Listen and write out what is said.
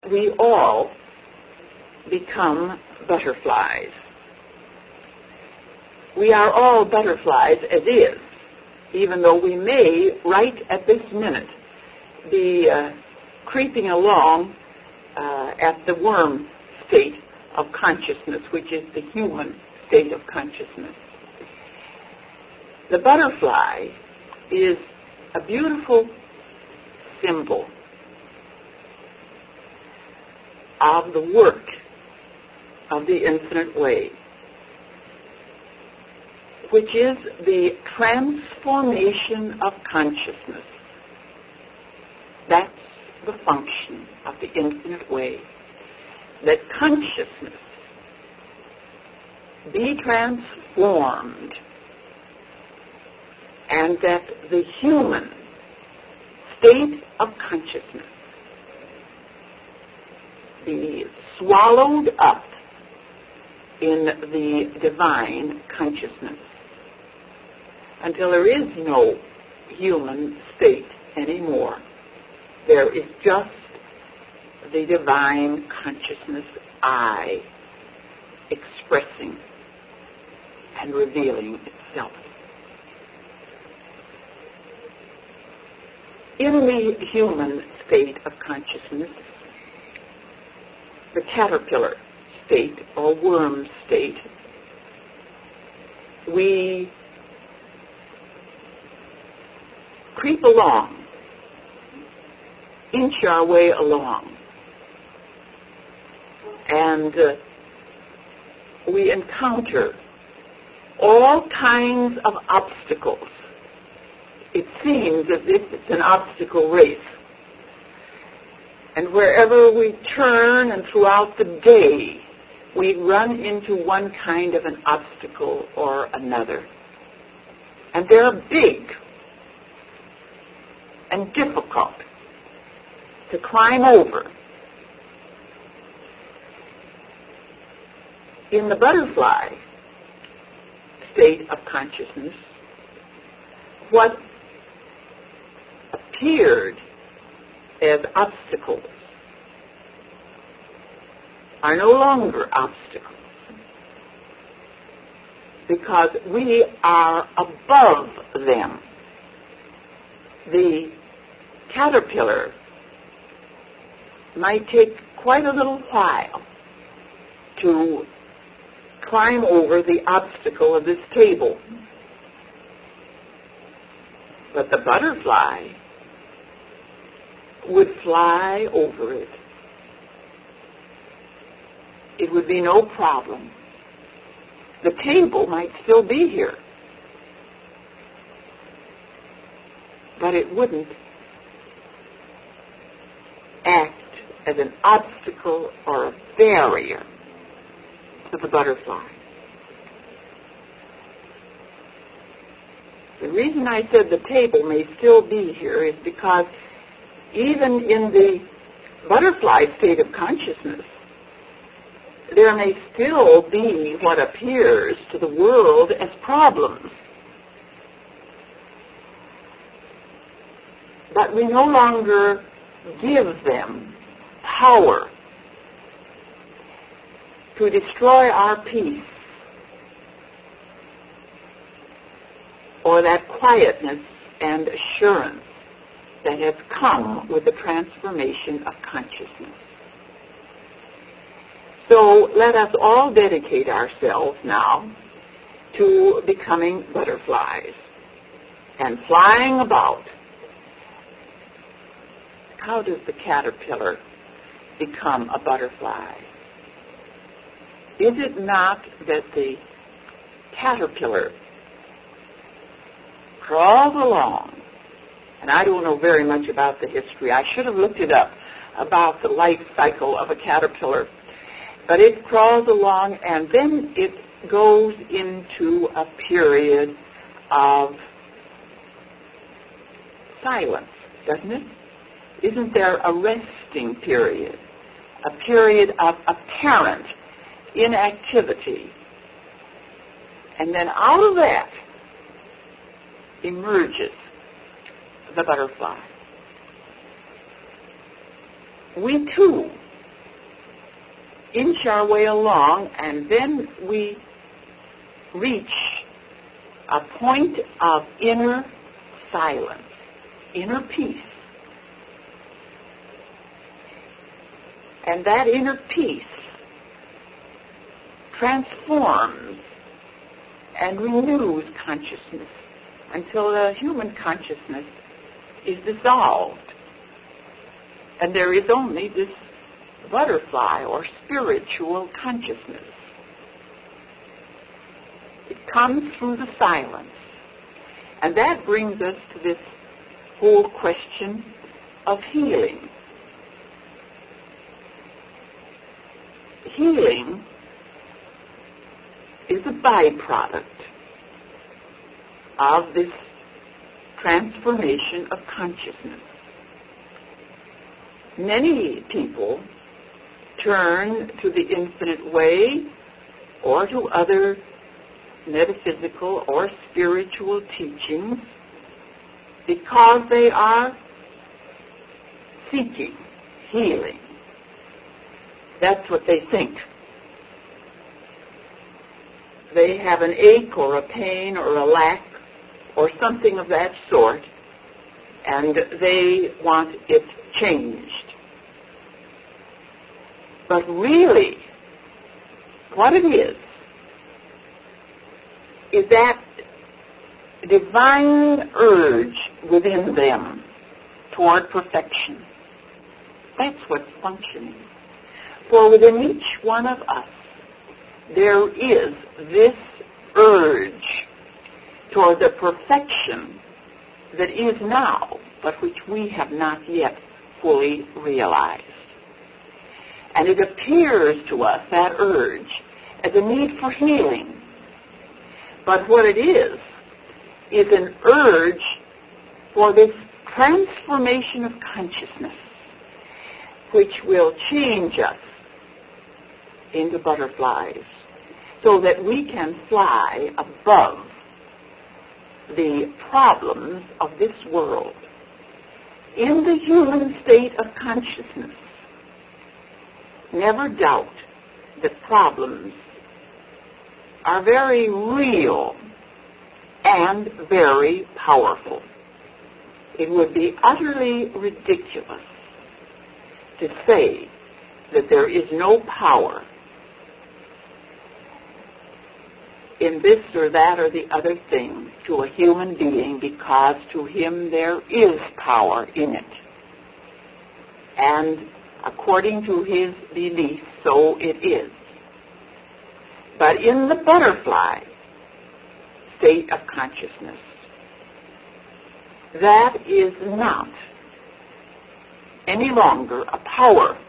we all become butterflies. We are all butterflies as is, even though we may, right at this minute, be creeping along at the worm state of consciousness, which is the human state of consciousness. The butterfly is a beautiful symbol of the work of the infinite way, which is the transformation of consciousness. That's the function of the infinite way, that consciousness be transformed, and that the human state of consciousness be swallowed up in the divine consciousness until there is no human state anymore. There is just the divine consciousness I expressing and revealing itself. In the human state of consciousness, the caterpillar state or worm state, we creep along, inch our way along, and we encounter all kinds of obstacles. It seems as if it's an obstacle race. And wherever we turn and throughout the day, we run into one kind of an obstacle or another. And they're big and difficult to climb over. In the butterfly state of consciousness, what appeared as obstacles are no longer obstacles, because we are above them. The caterpillar might take quite a little while to climb over the obstacle of this table, but the butterfly would fly over it. It would be no problem. The table might still be here, but it wouldn't act as an obstacle or a barrier to the butterfly. The reason I said the table may still be here is because even in the butterfly state of consciousness, there may still be what appears to the world as problems. But we no longer give them power to destroy our peace or that quietness and assurance that has come with the transformation of consciousness. So let us all dedicate ourselves now to becoming butterflies and flying about. How does the caterpillar become a butterfly? Is it not that the caterpillar crawls along, and I don't know very much about the history. I should have looked it up about the life cycle of a caterpillar. But it crawls along, and then it goes into a period of silence, doesn't it? Isn't there a resting period, a period of apparent inactivity? And then out of that emerges the butterfly. We too inch our way along, and then we reach a point of inner silence, inner peace. And that inner peace transforms and renews consciousness until the human consciousness is dissolved. And there is only this butterfly or spiritual consciousness. It comes through the silence. And that brings us to this whole question of healing. Healing is a byproduct of this transformation of consciousness. Many people turn to the infinite way or to other metaphysical or spiritual teachings because they are seeking healing. That's what they think. They have an ache or a pain or a lack or something of that sort, and they want it changed. But really, what it is that divine urge within them toward perfection. That's what's functioning. For within each one of us, there is this urge toward the perfection that is now, but which we have not yet fully realized. And it appears to us, that urge, as a need for healing. But what it is an urge for this transformation of consciousness, which will change us into butterflies so that we can fly above the problems of this world. In the human state of consciousness, never doubt that problems are very real and very powerful. It would be utterly ridiculous to say that there is no power in this or that or the other thing to a human being, because to him there is power in it. And according to his belief, so it is. But in the butterfly state of consciousness, that is not any longer a power